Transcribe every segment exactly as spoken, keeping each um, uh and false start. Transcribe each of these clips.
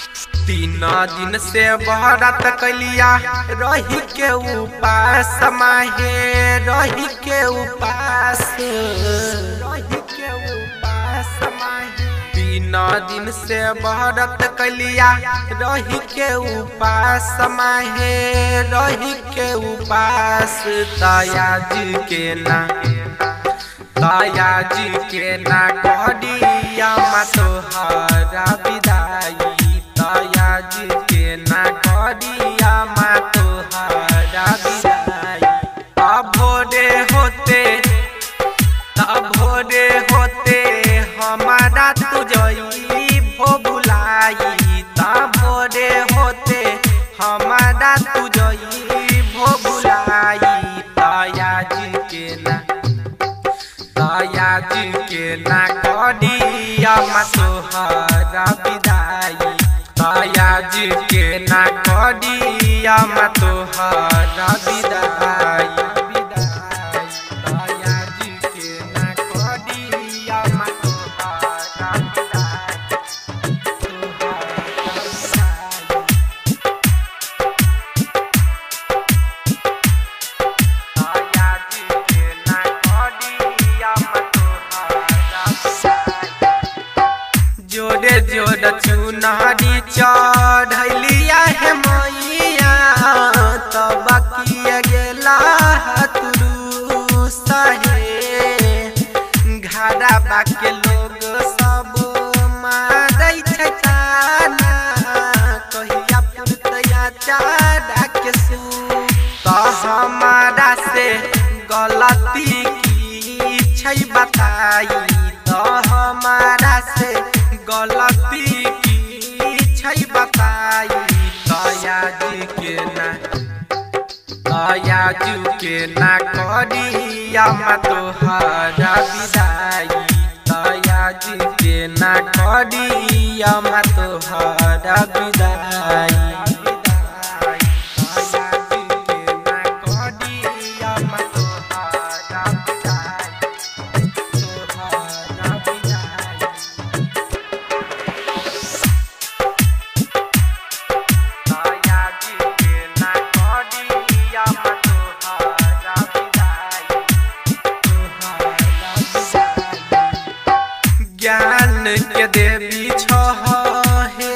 तीन दिन से बहरत कलिया रही के उपास माहे रही के उपास रही के उपास माहे तीन दिन से बहरत कलिया रही के उपास माहे रही के उपास दया जी के ना दया जी के ना करिया मा तोहरा विदाई दया जी के ना करिया मा तोहरा विदाई अब भोरे होते तब भोरे होते हमारा तुझई भो बुलाई तब भोरे होते हमारा तुझई भो बुलाई दया जी के ना दया जी के ना करिया मा तोहरा विदाई दया जी के ना करिया मा तोहरा विदाई दया जी के ना करिया मा तोहरा जोड़े जोड़ चुनारी चढ़लिया है मैया तब किया गेला तुरु सहे घरा बाके लोग सब मारै छै ताना कहिया पुरतया चारा के सू तो हमारा से गलती की छै बताई तो हमारा से गलती की छै बताई दया जी के ना दया जी के ना करिया मा तोहरा विदाई दया जी के ना करिया मा तोहरा विदाई ज्ञान के देवी छह हे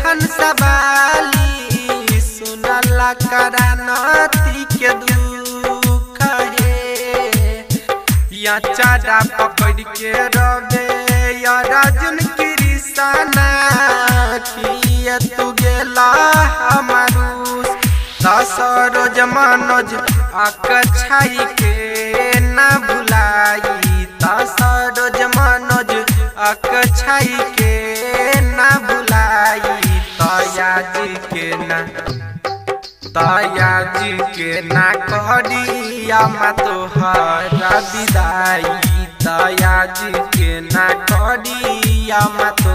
हंसवाली सुनला करानती के दुख हे या चारा पकड़ के रवे या राजन कृष्णा किए तू गेला हमारूस दसरोज मनोज अकछाई के ना भुलाई दसरोज मनोज अकछाई के ना भुलाई दया जी के ना दया जी के ना करिया मा तोहरा विदाई दया जी के ना करिया मा